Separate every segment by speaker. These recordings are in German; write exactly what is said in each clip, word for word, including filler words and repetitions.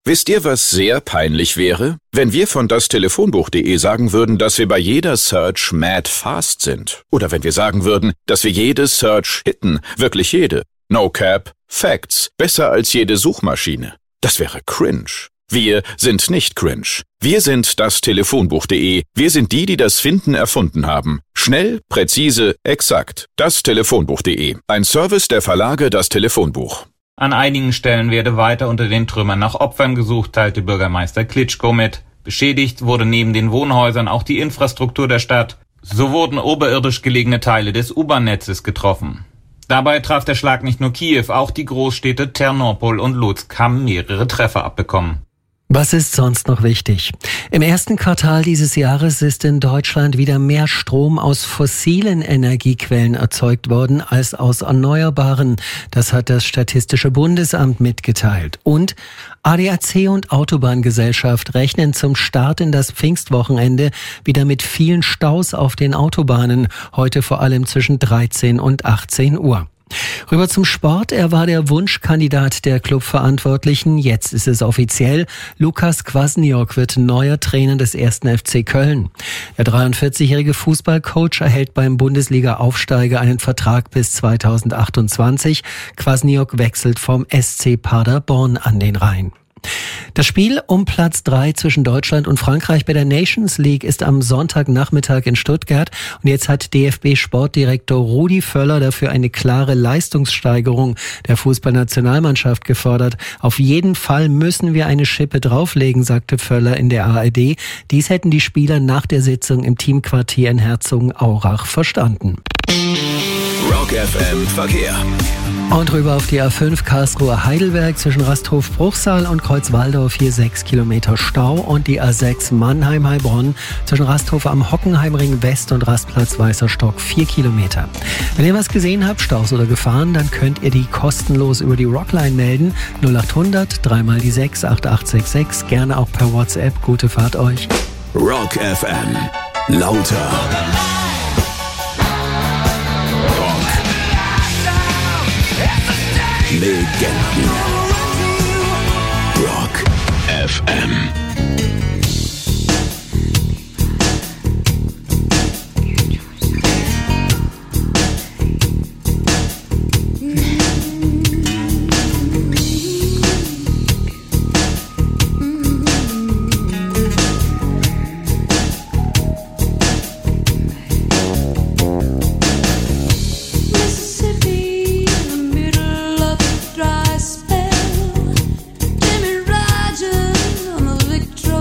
Speaker 1: Wisst ihr, was sehr peinlich wäre? Wenn wir von das Telefonbuch punkt de sagen würden, dass wir bei jeder Search mad fast sind. Oder wenn wir sagen würden, dass wir jede Search hitten. Wirklich jede. No cap. Facts. Besser als jede Suchmaschine. Das wäre cringe. Wir sind nicht cringe. Wir sind das Telefonbuch punkt de. Wir sind die, die das Finden erfunden haben. Schnell, präzise, exakt. das Telefonbuch punkt de. Ein Service der Verlage Das Telefonbuch.
Speaker 2: An einigen Stellen werde weiter unter den Trümmern nach Opfern gesucht, teilte Bürgermeister Klitschko mit. Beschädigt wurde neben den Wohnhäusern auch die Infrastruktur der Stadt. So wurden oberirdisch gelegene Teile des U-Bahn-Netzes getroffen. Dabei traf der Schlag nicht nur Kiew, auch die Großstädte Ternopol und Lutsk haben mehrere Treffer abbekommen.
Speaker 3: Was ist sonst noch wichtig? Im ersten Quartal dieses Jahres ist in Deutschland wieder mehr Strom aus fossilen Energiequellen erzeugt worden als aus erneuerbaren. Das hat das Statistische Bundesamt mitgeteilt. Und A D A C und Autobahngesellschaft rechnen zum Start in das Pfingstwochenende wieder mit vielen Staus auf den Autobahnen. Heute vor allem zwischen dreizehn und achtzehn Uhr. Rüber zum Sport. Er war der Wunschkandidat der Clubverantwortlichen. Jetzt ist es offiziell. Lukas Kwasniok wird neuer Trainer des ersten F C Köln. Der dreiundvierzigjährige Fußballcoach erhält beim Bundesliga-Aufsteiger einen Vertrag bis zweitausendachtundzwanzig. Kwasniok wechselt vom S C Paderborn an den Rhein. Das Spiel um Platz drei zwischen Deutschland und Frankreich bei der Nations League ist am Sonntagnachmittag in Stuttgart. Und jetzt hat D F B-Sportdirektor Rudi Völler dafür eine klare Leistungssteigerung der Fußballnationalmannschaft gefordert. Auf jeden Fall müssen wir eine Schippe drauflegen, sagte Völler in der A R D. Dies hätten die Spieler nach der Sitzung im Teamquartier in Herzogenaurach verstanden.
Speaker 1: Rock F M Verkehr.
Speaker 3: Und rüber auf die A fünf Karlsruhe-Heidelberg zwischen Rasthof-Bruchsal und Kreuzwaldorf hier sechs Kilometer Stau und die A sechs Mannheim-Heilbronn zwischen Rasthof am Hockenheimring West und Rastplatz Weißer Stock vier Kilometer. Wenn ihr was gesehen habt, Staus oder Gefahren, dann könnt ihr die kostenlos über die Rockline melden. null acht hundert drei mal die sechs acht acht sechs sechs, gerne auch per WhatsApp. Gute Fahrt euch.
Speaker 1: Rock F M. Lauter. Legenden. Rock F M.
Speaker 4: Victory.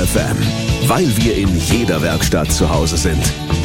Speaker 4: F M, weil wir in jeder Werkstatt zu Hause sind.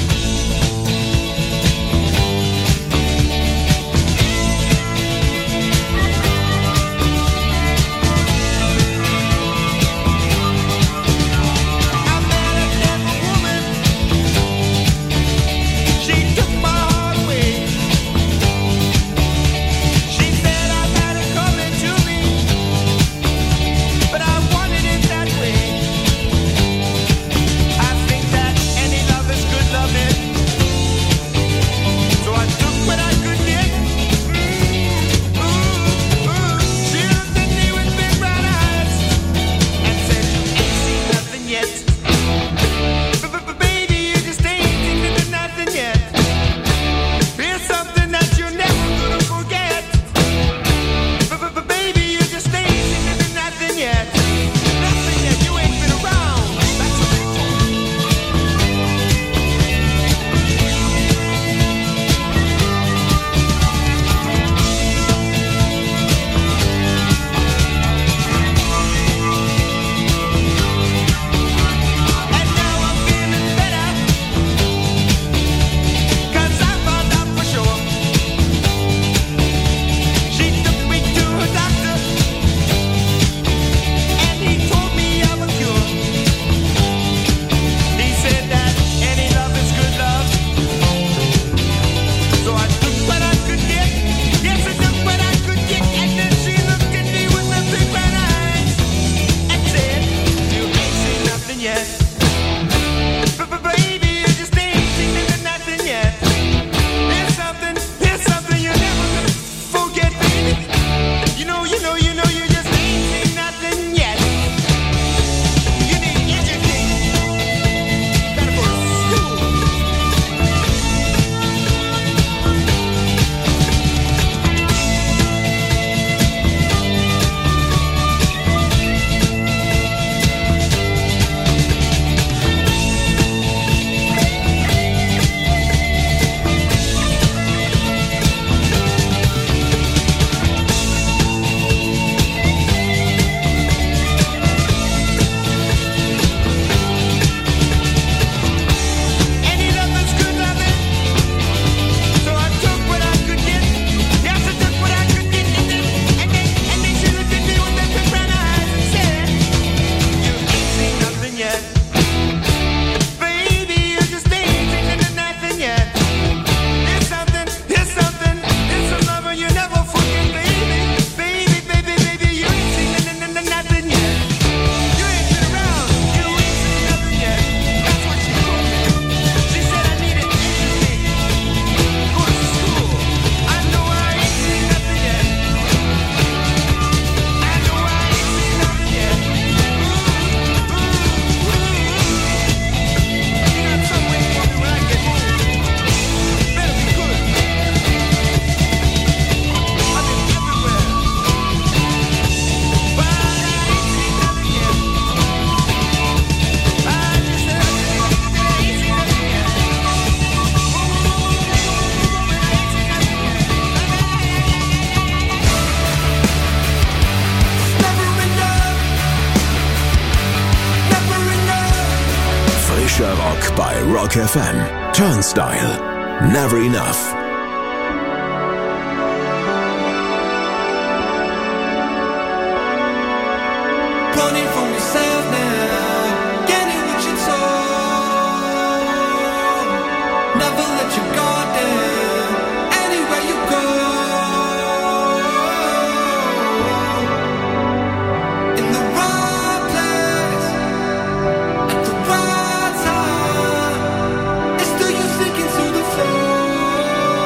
Speaker 4: Rock bei Rock F M. Turnstile. Never enough.
Speaker 5: Running from yourself now, getting what you told. Never let your guard down, anywhere you go. In the right place, at the right time. It's still you sinking to the floor.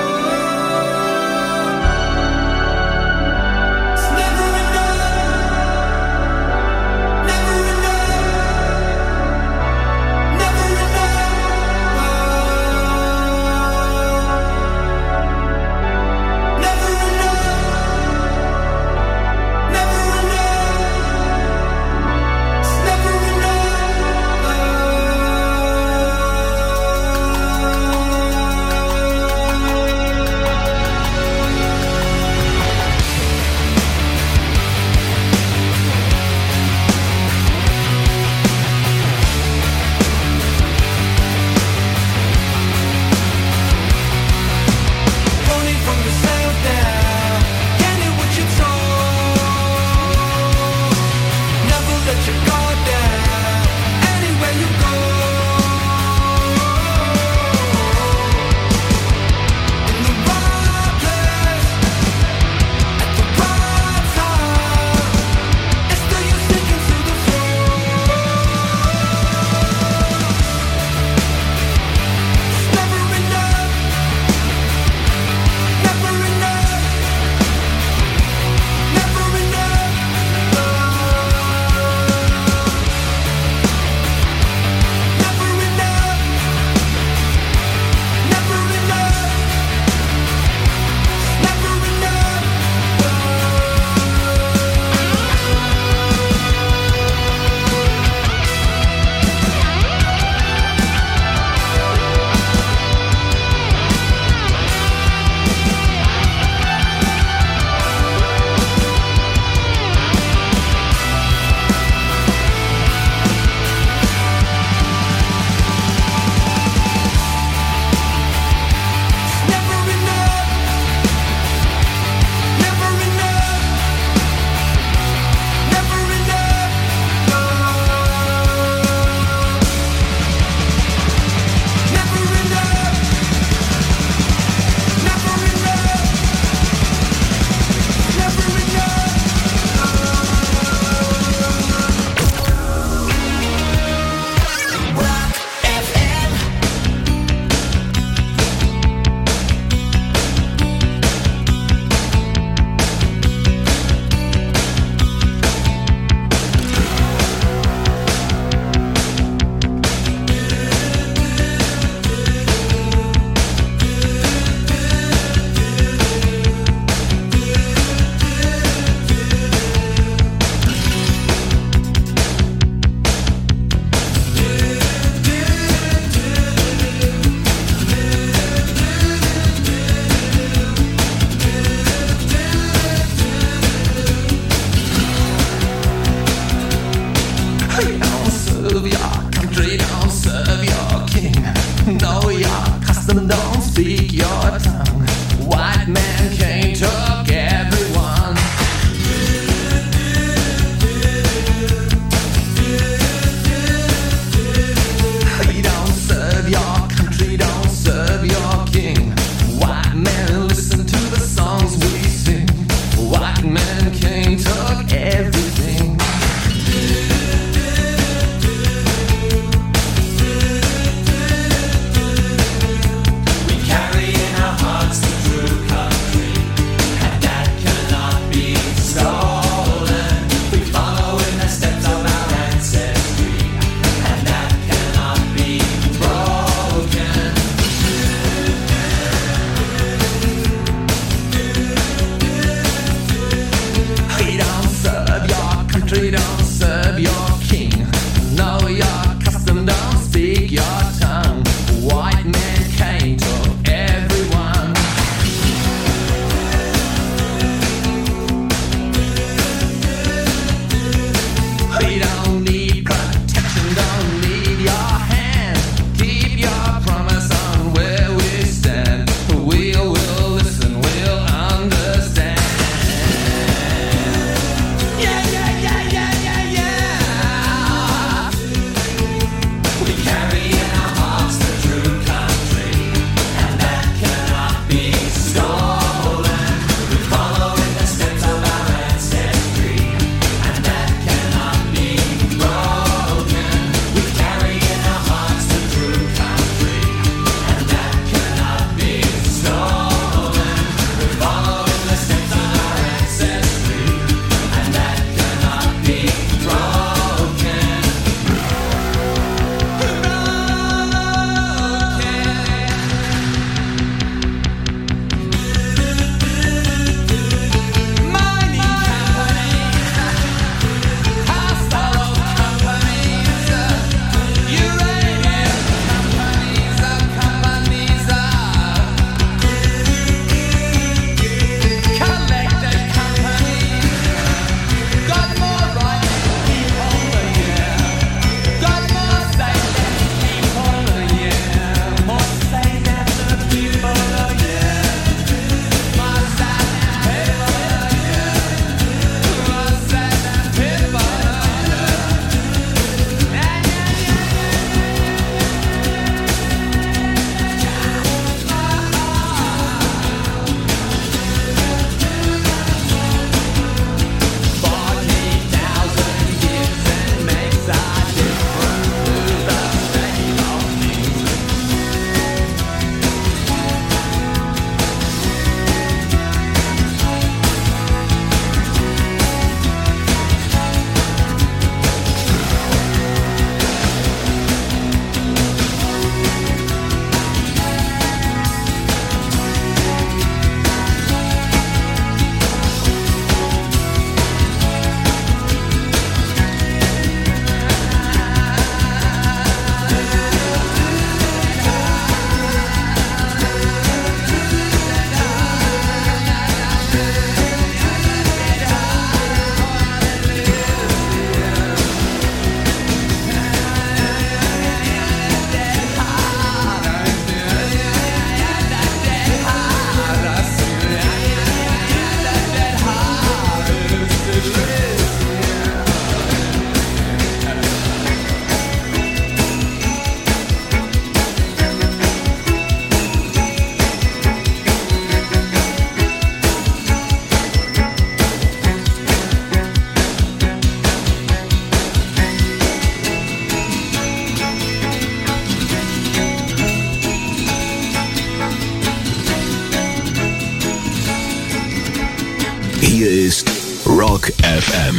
Speaker 4: Hier ist Rock F M.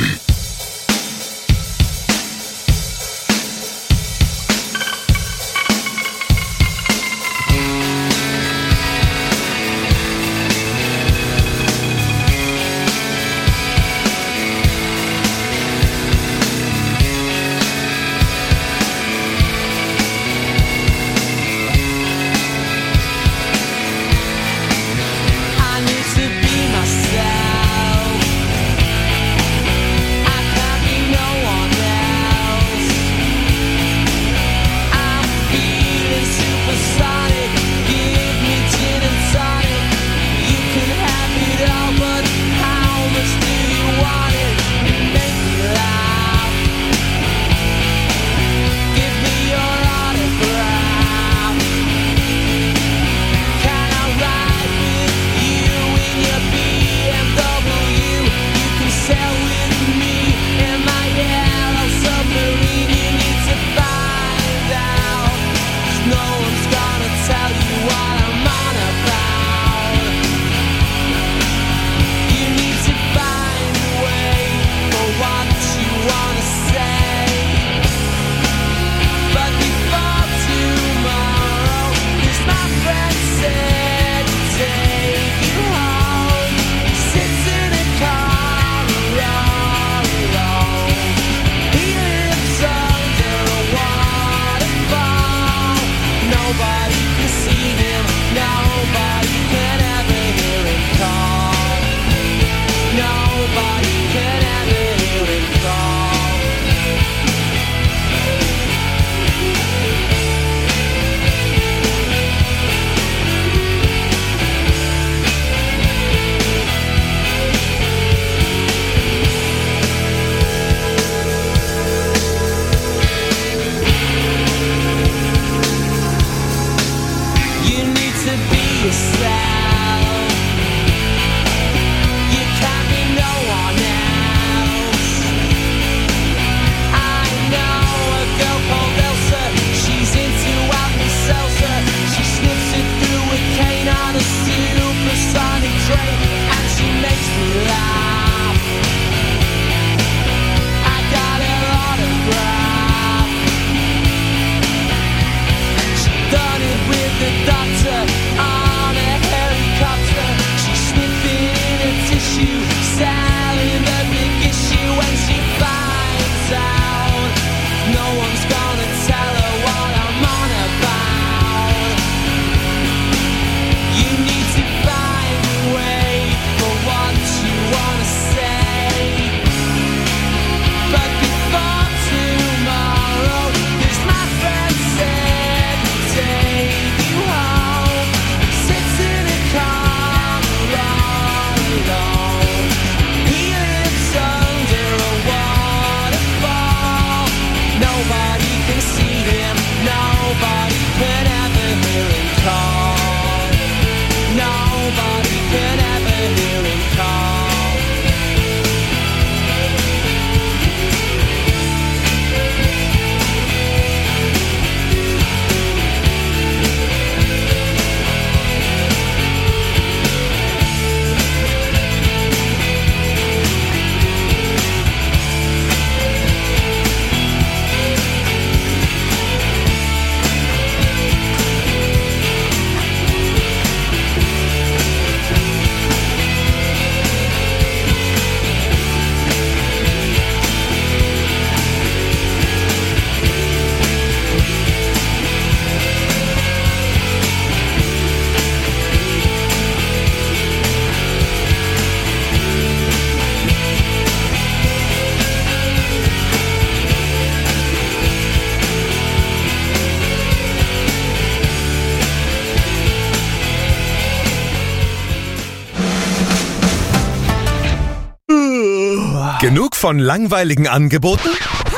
Speaker 6: Genug von langweiligen Angeboten?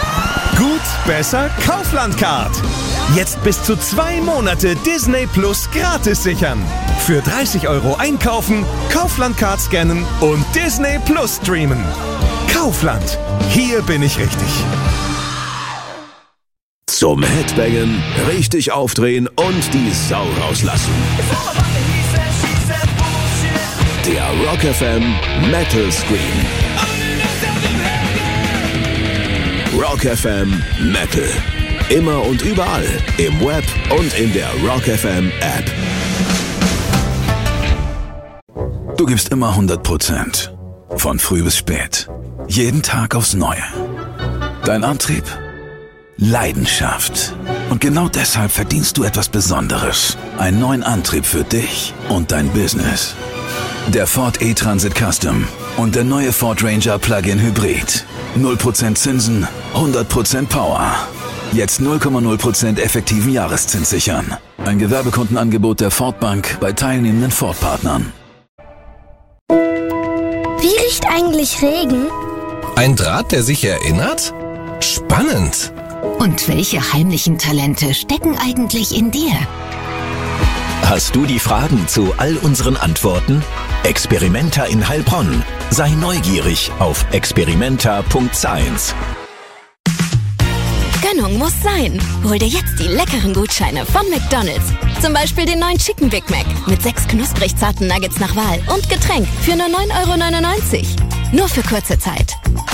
Speaker 6: Gut, besser, Kaufland-Card. Jetzt bis zu zwei Monate Disney Plus gratis sichern. Für dreißig Euro einkaufen, Kaufland-Card scannen und Disney Plus streamen. Kaufland. Hier bin ich richtig.
Speaker 4: Zum Headbangen, richtig aufdrehen und die Sau rauslassen. Der Rock F M Metal Screen. Rock F M Metal. Immer und überall. Im Web und in der Rock F M App.
Speaker 7: Du gibst immer hundert Prozent. Von früh bis spät. Jeden Tag aufs Neue. Dein Antrieb? Leidenschaft. Und genau deshalb verdienst du etwas Besonderes. Einen neuen Antrieb für dich und dein Business. Der Ford E-Transit Custom und der neue Ford Ranger Plug-in Hybrid. null Prozent Zinsen, hundert Prozent Power. Jetzt null Komma null Prozent effektiven Jahreszins sichern. Ein Gewerbekundenangebot der Ford Bank bei teilnehmenden Ford-Partnern.
Speaker 8: Wie riecht eigentlich Regen?
Speaker 9: Ein Draht, der sich erinnert? Spannend!
Speaker 10: Und welche heimlichen Talente stecken eigentlich in dir?
Speaker 11: Hast du die Fragen zu all unseren Antworten? Experimenta in Heilbronn. Sei neugierig auf experimenta punkt science.
Speaker 10: Gönnung muss sein. Hol dir jetzt die leckeren Gutscheine von McDonald's. Zum Beispiel den neuen Chicken Big Mac mit sechs knusprig zarten Nuggets nach Wahl und Getränk für nur neun Euro neunundneunzig. Nur für kurze Zeit.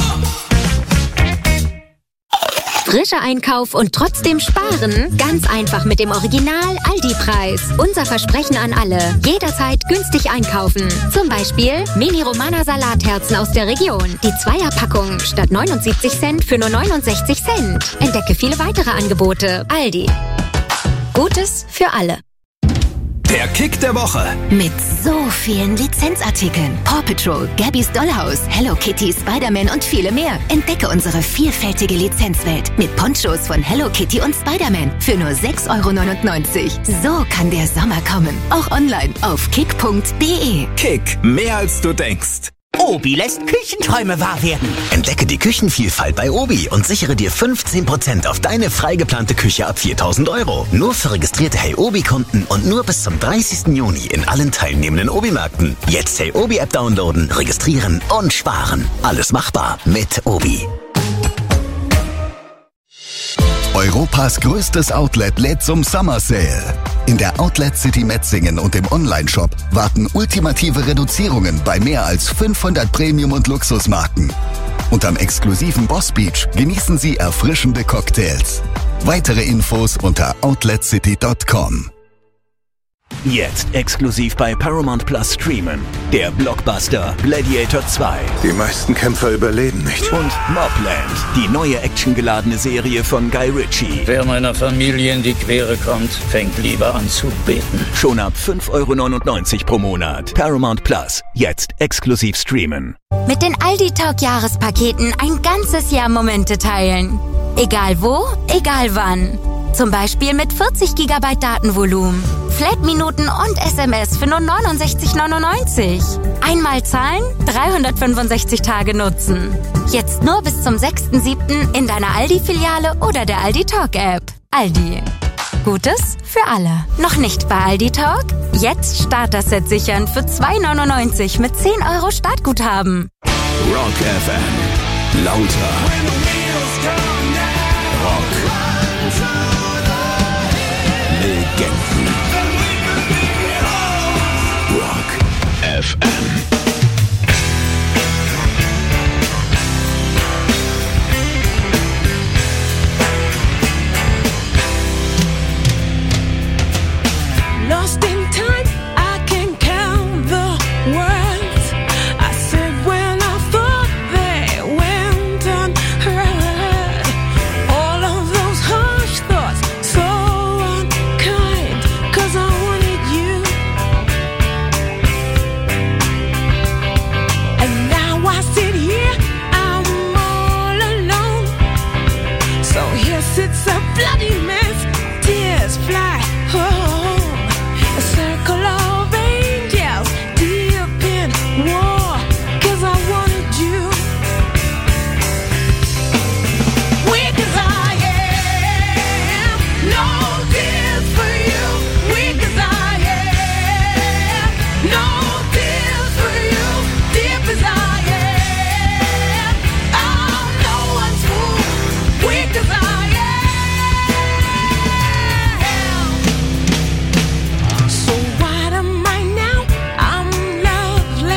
Speaker 12: Frischer Einkauf und trotzdem sparen? Ganz einfach mit dem Original Aldi-Preis. Unser Versprechen an alle. Jederzeit günstig einkaufen. Zum Beispiel Mini-Romana-Salatherzen aus der Region. Die Zweierpackung statt neunundsiebzig Cent für nur neunundsechzig Cent. Entdecke viele weitere Angebote. Aldi. Gutes für alle.
Speaker 11: Der Kick der Woche.
Speaker 10: Mit so vielen Lizenzartikeln. Paw Patrol, Gabby's Dollhouse, Hello Kitty, Spider-Man und viele mehr. Entdecke unsere vielfältige Lizenzwelt mit Ponchos von Hello Kitty und Spider-Man für nur sechs Euro neunundneunzig. So kann der Sommer kommen. Auch online auf kick punkt de.
Speaker 11: Kick, mehr als du denkst.
Speaker 13: Obi lässt Küchenträume wahr werden.
Speaker 11: Entdecke die Küchenvielfalt bei Obi und sichere dir fünfzehn Prozent auf deine frei geplante Küche ab viertausend Euro. Nur für registrierte Hey Obi-Kunden und nur bis zum dreißigsten Juni in allen teilnehmenden Obi-Märkten. Jetzt Hey Obi-App downloaden, registrieren und sparen. Alles machbar mit Obi.
Speaker 14: Europas größtes Outlet lädt zum Summer Sale. In der Outlet City Metzingen und im Onlineshop warten ultimative Reduzierungen bei mehr als fünfhundert Premium- und Luxusmarken. Und am exklusiven Boss Beach genießen Sie erfrischende Cocktails. Weitere Infos unter outlet city punkt com.
Speaker 11: Jetzt exklusiv bei Paramount Plus streamen. Der Blockbuster Gladiator zwei.
Speaker 15: Die meisten Kämpfer überleben nicht.
Speaker 11: Und Mobland, die neue actiongeladene Serie von Guy Ritchie.
Speaker 16: Wer meiner Familie in die Quere kommt, fängt lieber an zu beten.
Speaker 11: Schon ab fünf Euro neunundneunzig pro Monat. Paramount Plus, jetzt exklusiv streamen.
Speaker 12: Mit den Aldi Talk Jahrespaketen ein ganzes Jahr Momente teilen. Egal wo, egal wann. Zum Beispiel mit vierzig Gigabyte Datenvolumen, Flat-Minuten und S M S für nur neunundsechzig neunundneunzig. Einmal zahlen, dreihundertfünfundsechzig Tage nutzen. Jetzt nur bis zum sechsten siebten in deiner Aldi-Filiale oder der Aldi Talk App. Aldi. Gutes für alle. Noch nicht bei Aldi Talk? Jetzt Starter-Set sichern für zwei neunundneunzig mit zehn Euro Startguthaben.
Speaker 4: Rock F M. Lauter. Rock. Legenden. Rock F M.
Speaker 5: Lost in time, I can count the words I said when I thought they went unheard. All of those harsh thoughts, so unkind, 'cause I wanted you. And now I sit here, I'm all alone. So here sits a bloody mess, tears fly home. A circle of angels deep in war, 'cause I wanted you. Weak as I am, no tears for you. Weak as I am, no tears for you. Deep as I am, I'm no one's fool. Weak as I am. So what am I now? I'm loveless.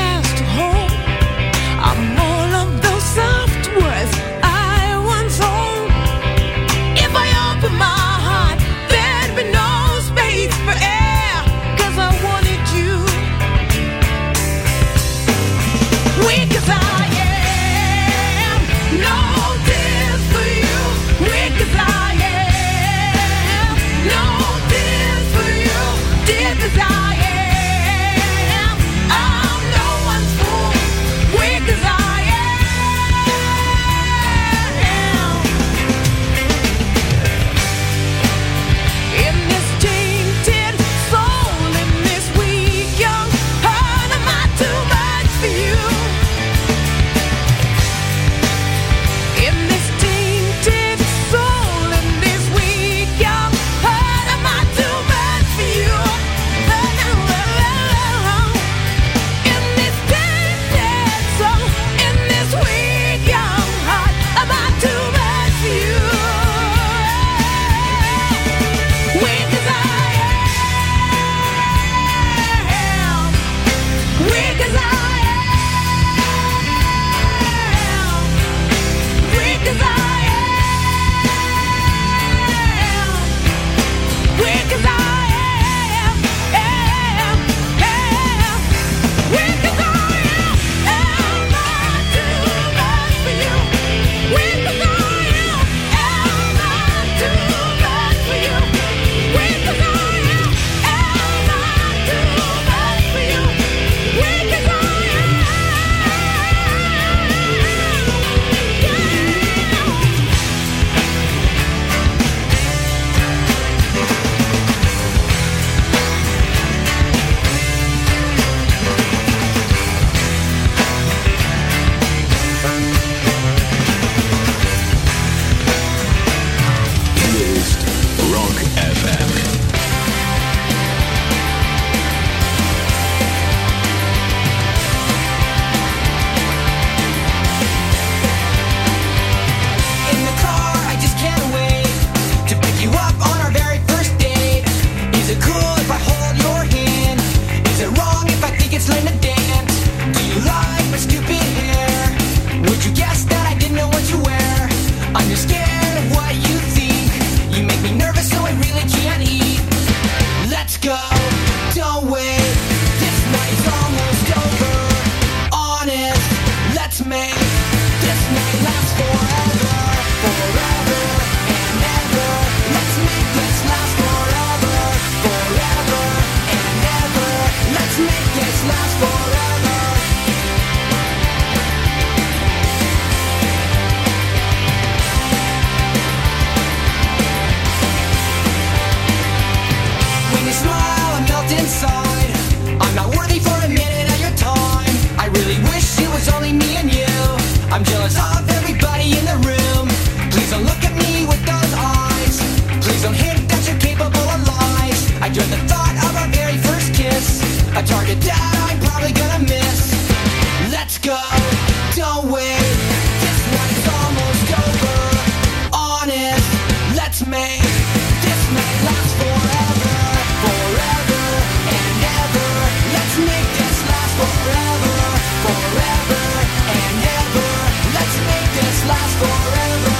Speaker 5: I'm jealous of everybody in the room. Please don't look at me with those eyes. Please don't hint that you're capable of lies. I dread the thought of our very first kiss, a target that I'm probably gonna miss. Let's go, don't wait. This night's almost over. Honest, let's make this night last forever, forever and ever. Let's make this last forever, forever and ever. Let's make this last forever.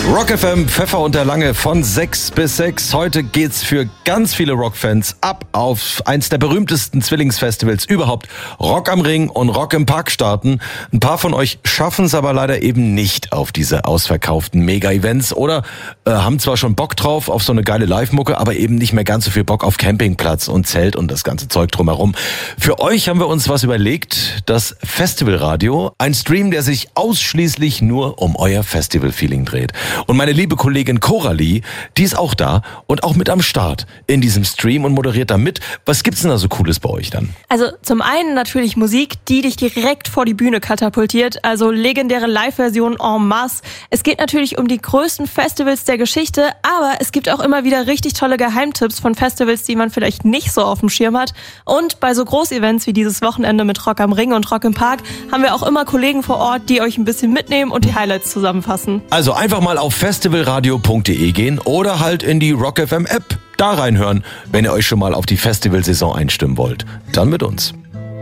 Speaker 17: Rock F M, Pfeffer und der Lange von sechs bis sechs. Heute geht's für ganz viele Rockfans ab auf eins der berühmtesten Zwillingsfestivals überhaupt. Rock am Ring und Rock im Park starten. Ein paar von euch schaffen es aber leider eben nicht auf diese ausverkauften Mega-Events oder äh, haben zwar schon Bock drauf auf so eine geile Live-Mucke, aber eben nicht mehr ganz so viel Bock auf Campingplatz und Zelt und das ganze Zeug drumherum. Für euch haben wir uns was überlegt. Das Festivalradio, ein Stream, der sich ausschließlich nur um euer Festival-Feeling dreht. Und meine liebe Kollegin Coralie, die ist auch da und auch mit am Start in diesem Stream und moderiert da mit. Was gibt's denn da so Cooles bei euch dann?
Speaker 18: Also zum einen natürlich Musik, die dich direkt vor die Bühne katapultiert, also legendäre Live-Versionen en masse. Es geht natürlich um die größten Festivals der Geschichte, aber es gibt auch immer wieder richtig tolle Geheimtipps von Festivals, die man vielleicht nicht so auf dem Schirm hat. Und bei so Großevents wie dieses Wochenende mit Rock am Ring und Rock im Park haben wir auch immer Kollegen vor Ort, die euch ein bisschen mitnehmen und die Highlights zusammenfassen.
Speaker 17: Also einfach mal auf festivalradio punkt de gehen oder halt in die Rock F M App da reinhören, wenn ihr euch schon mal auf die Festivalsaison einstimmen wollt. Dann mit uns.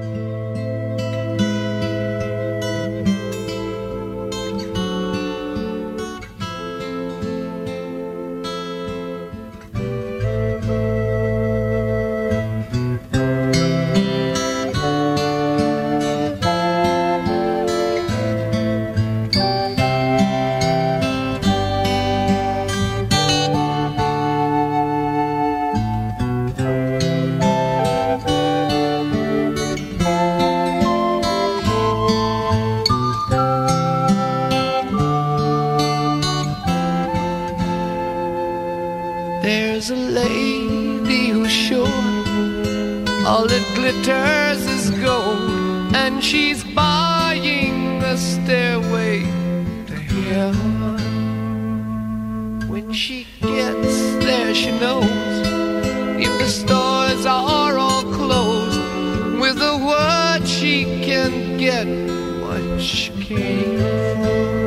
Speaker 5: There's a lady who's sure all that glitters is gold, and she's buying a stairway to heaven. When she gets there, she knows if the stores are all closed, with a word she can get what she came for.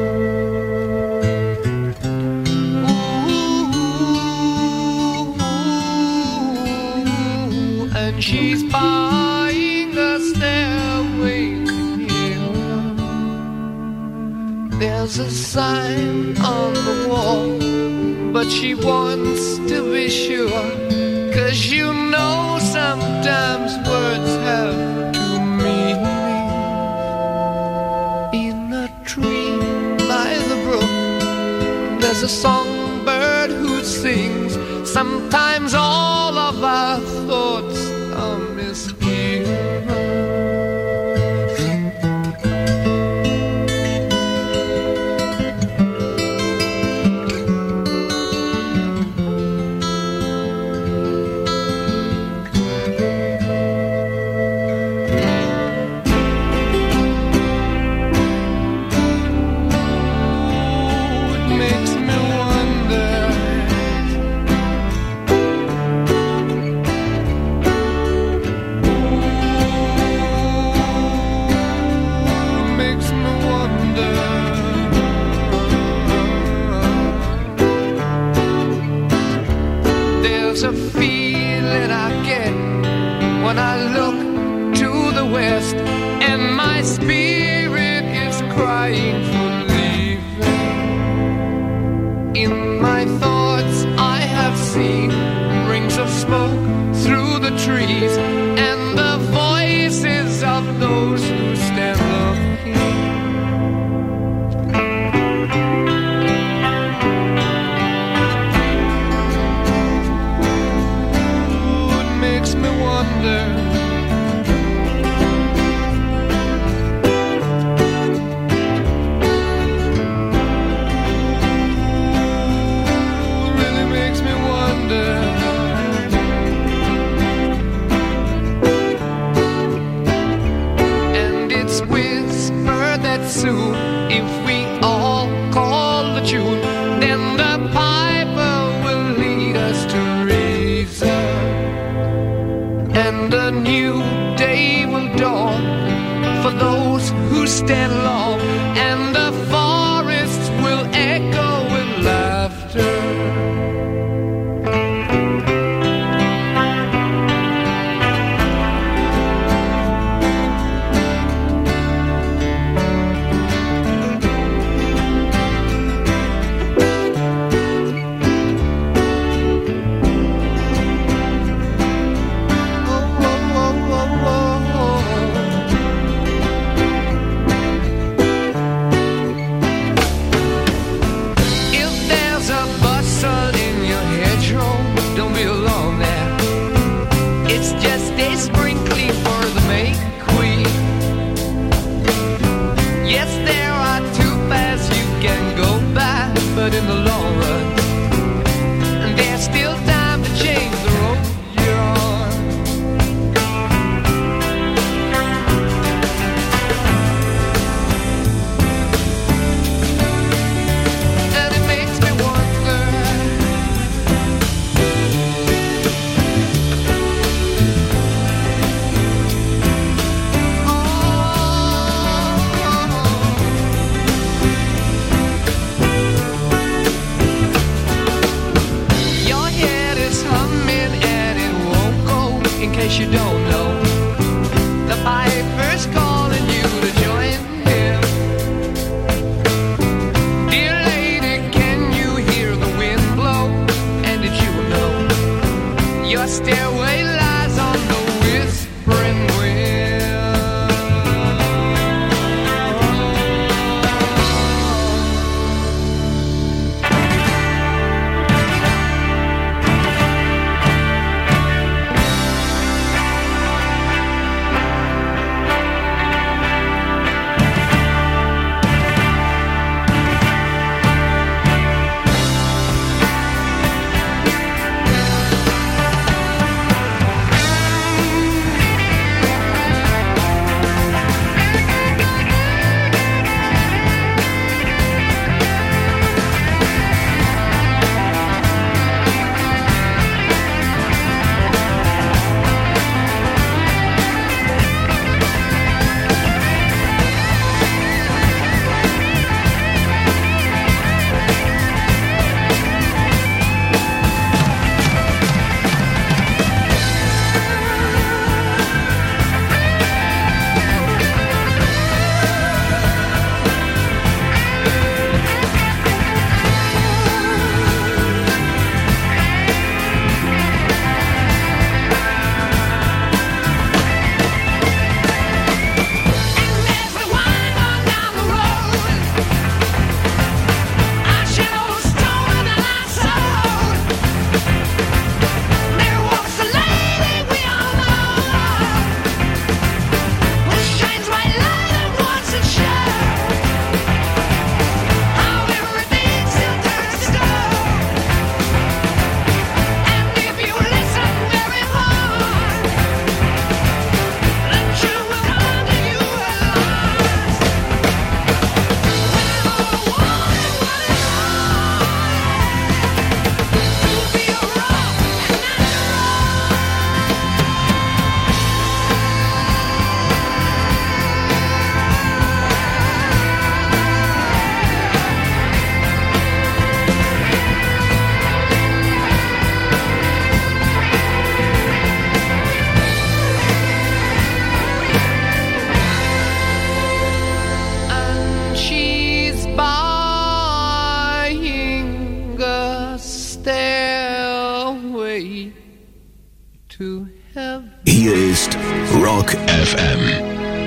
Speaker 5: She's buying a stairway to heaven. There's a sign on the wall, but she wants to be sure, 'cause you know sometimes words have two meanings. In a tree by the brook, there's a songbird who sings. Sometimes all of our thoughts are misgiven. There's a feeling I get when I look to the west, and my spirit is crying for leaving. In my thoughts I have seen rings of smoke through the trees, and the voices of those who stand looking. Soon, if we all call the tune, then the piper will lead us to reason, and a new day will dawn for those who stand long, and the forests will echo with laughter. to heaven.
Speaker 4: Hier ist Rock F M.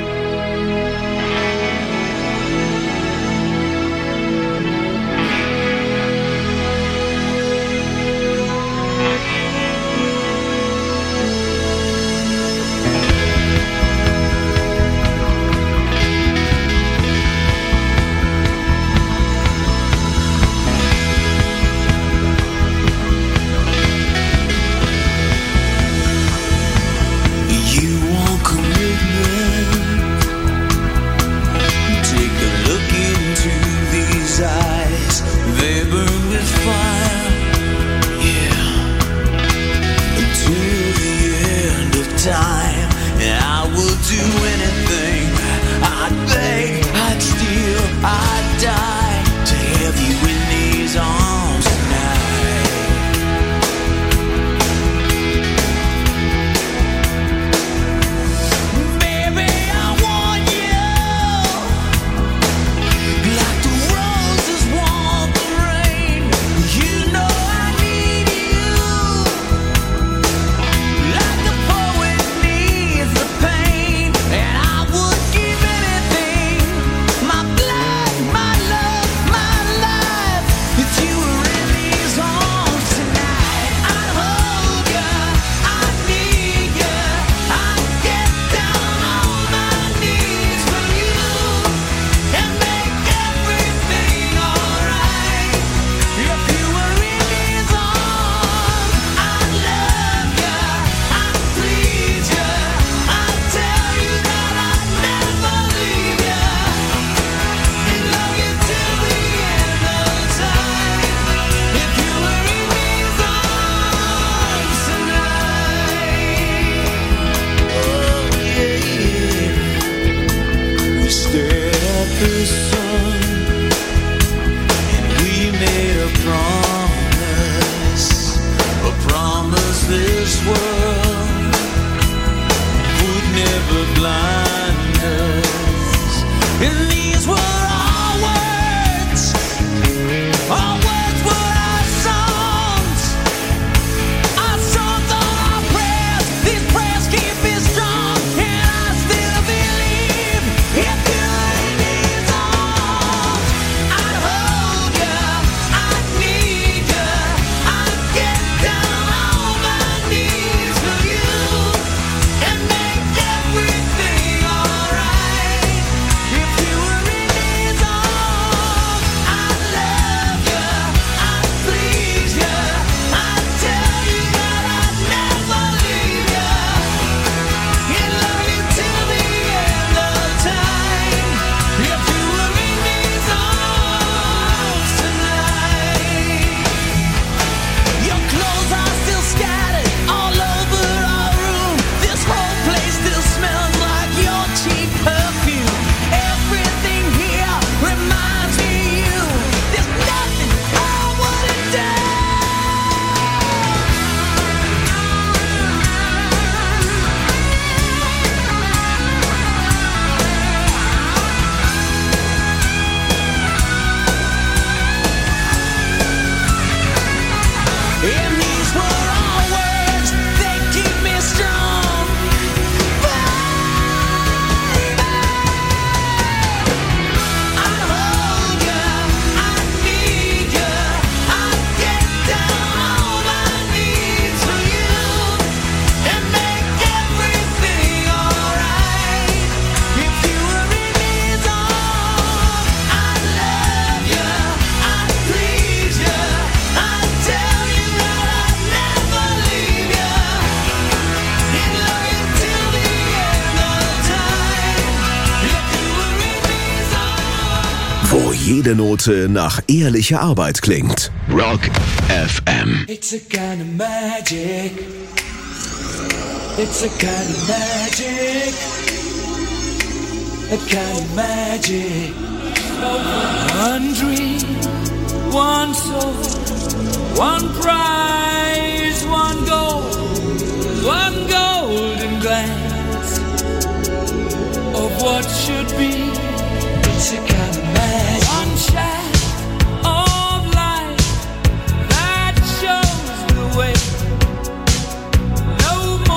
Speaker 4: Wo jede Note nach ehrlicher Arbeit klingt. Rock F M.
Speaker 5: It's a kind of magic. It's a kind of magic. A kind of magic. One dream, one soul, one prize, one goal, one golden glance of what should be. It's a kind of magic. One shaft of light that shows the way. No more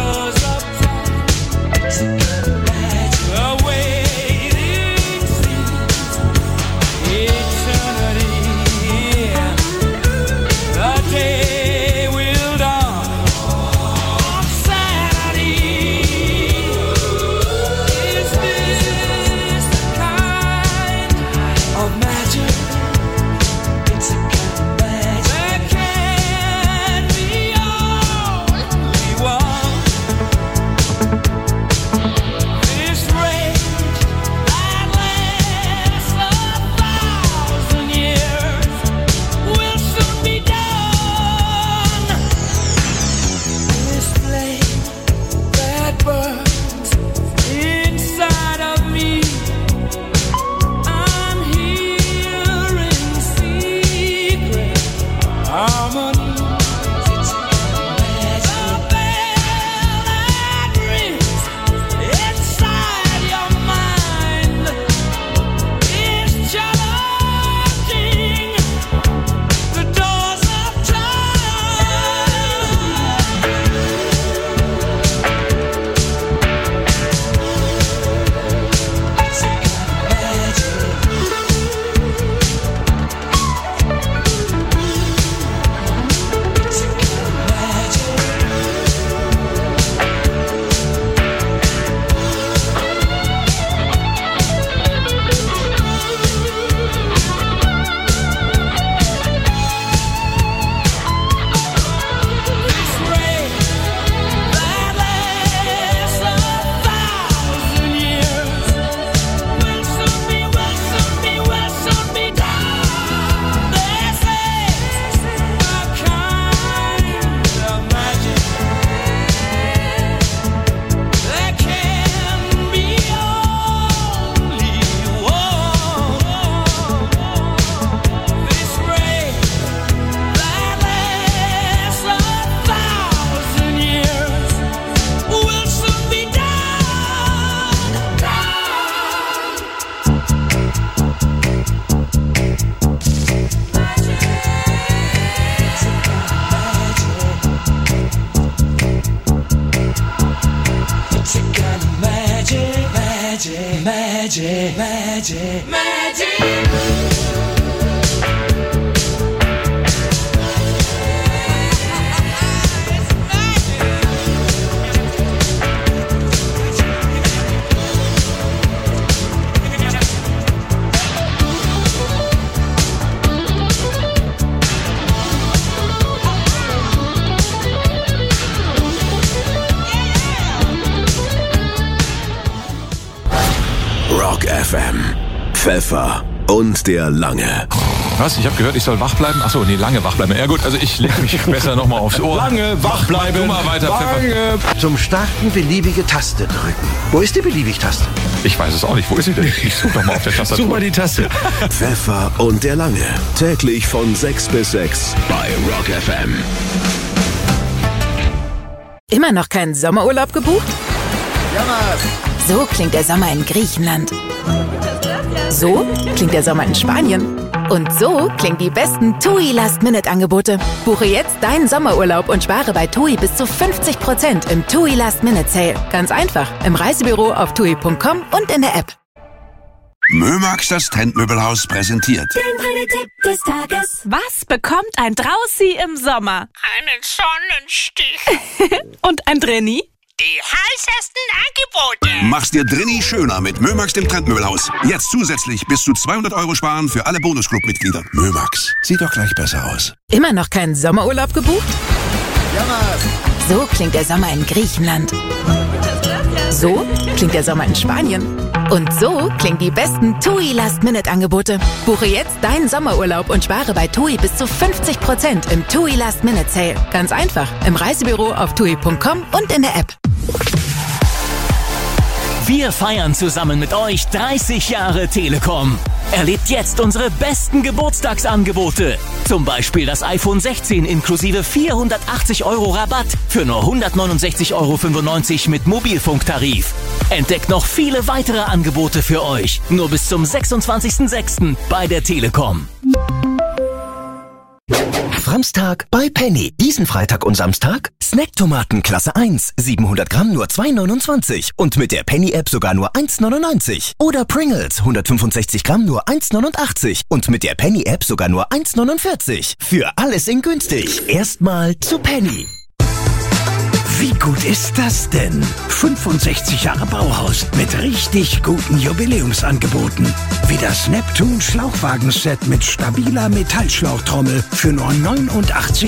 Speaker 5: Magic, magic, magic.
Speaker 4: Rock F M. Pfeffer und der Lange.
Speaker 19: Was? Ich habe gehört, ich soll wach bleiben? Achso, nee, lange wach bleiben. Ja gut, also ich lege mich besser nochmal aufs Ohr.
Speaker 17: Lange wach bleiben.
Speaker 19: Du mal weiter,
Speaker 20: Pfeffer. Zum Starten beliebige Taste drücken. Wo ist die Beliebig-Taste?
Speaker 19: Ich weiß es auch nicht. Wo ist sie denn? Ich suche doch mal auf der Tastatur.
Speaker 17: Such mal die Taste.
Speaker 4: Pfeffer und der Lange. Täglich von sechs bis sechs bei Rock F M.
Speaker 10: Immer noch keinen Sommerurlaub gebucht?
Speaker 20: Ja, Mann.
Speaker 10: So klingt der Sommer in Griechenland. So klingt der Sommer in Spanien. Und so klingen die besten TUI Last-Minute-Angebote. Buche jetzt deinen Sommerurlaub und spare bei TUI bis zu fünfzig Prozent im TUI Last-Minute-Sale. Ganz einfach, im Reisebüro auf tui punkt com und in der App.
Speaker 21: Mömax, das Trendmöbelhaus, präsentiert
Speaker 22: Den Tipp des Tages. Was bekommt ein Draußi im Sommer?
Speaker 23: Einen Sonnenstich.
Speaker 22: Und ein Drenni?
Speaker 23: Die heißesten Angebote.
Speaker 21: Mach's dir drinni schöner mit Mömax, dem Trendmöbelhaus. Jetzt zusätzlich bis zu zweihundert Euro sparen für alle Bonusclub-Mitglieder. Mömax, sieht doch gleich besser aus.
Speaker 10: Immer noch keinen Sommerurlaub gebucht?
Speaker 20: Ja, Mann.
Speaker 10: So klingt der Sommer in Griechenland. So klingt der Sommer in Spanien. Und so klingen die besten TUI Last-Minute-Angebote. Buche jetzt deinen Sommerurlaub und spare bei TUI bis zu fünfzig Prozent im TUI Last-Minute-Sale. Ganz einfach, im Reisebüro auf tui punkt com und in der App.
Speaker 24: Wir feiern zusammen mit euch dreißig Jahre Telekom. Erlebt jetzt unsere besten Geburtstagsangebote. Zum Beispiel das iPhone sechzehn inklusive vierhundertachtzig Euro Rabatt für nur hundertneunundsechzig Euro fünfundneunzig mit Mobilfunktarif. Entdeckt noch viele weitere Angebote für euch. Nur bis zum sechsundzwanzigsten sechsten bei der Telekom.
Speaker 11: Samstag bei Penny. Diesen Freitag und Samstag Snacktomaten Klasse eins, siebenhundert Gramm nur zwei neunundzwanzig und mit der Penny-App sogar nur eins neunundneunzig. Oder Pringles, hundertfünfundsechzig Gramm nur eins neunundachtzig und mit der Penny-App sogar nur eins neunundvierzig. Für alles in günstig. Erstmal zu Penny.
Speaker 1: Wie gut ist das denn? fünfundsechzig Jahre Bauhaus mit richtig guten Jubiläumsangeboten. Wie das Neptun Schlauchwagenset mit stabiler Metallschlauchtrommel für nur neunundachtzig